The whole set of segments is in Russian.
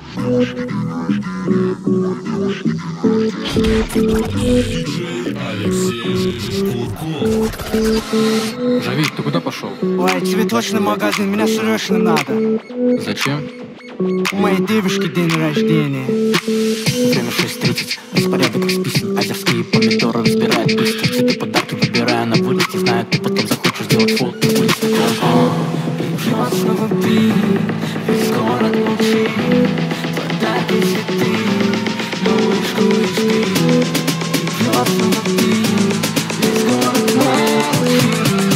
Жавик, ты куда пошел? Ой, цветочный магазин, меня срочно надо. Зачем? У моей девушки день рождения. Время 6:30, распорядок расписан. Азерские помидоры разбирают быстро. Цветы, подарки выбирая на вылет. Не знаю, ты потом захочешь сделать фото. Будет такой. Пьет снова пиво, весь город молчит. Подарки цветы, малышку и спит. Пьет снова пиво, весь город молчит.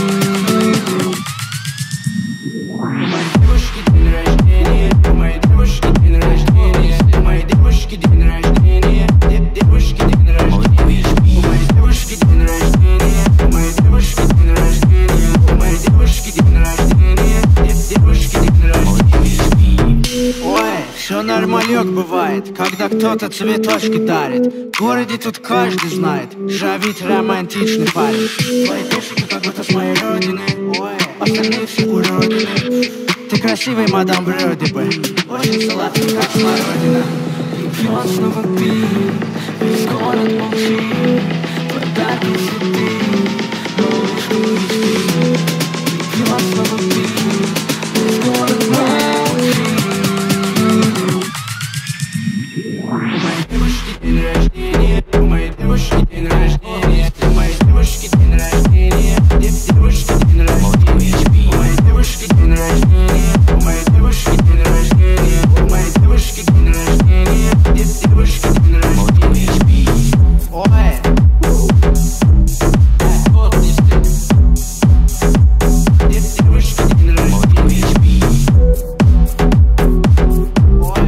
У моей девушки день рождения. У моей девушки день рождения. У моей девушки день рождения. Девушки день рождения. У моей девушки день рождения. У моей девушки день рождения. У моей девушки день рождения. Девушки день рождения. Ой, все нормалек бывает, когда кто-то цветочки дарит. В городе тут каждый знает, Жавит романтичный парень. Твои пишут как будто с моей родины. Ой, остальные все уродины. Ты красивый, мадам, вроде бы. Очень сладкий, как смородина. Пьет снова пиво, весь город молчит. Подарки цветы, малышку и спит. Пьет снова пиво, весь город молчит. У моей девушки день рождения. У моей девушки день рождения. У моей девушки день рождения. Девушки день рождения. У моей девушки день рождения. У моей девушки день рождения. У моей девушки день рождения. Девушки день рождения. Ой. Вот не стыд. Девушки день рождения. Ой.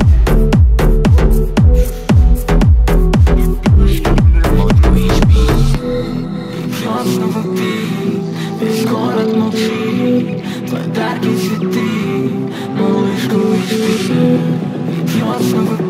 Пьет снова пиво, весь город молчит. Подарки цветы, малышку и спит. Пьет снова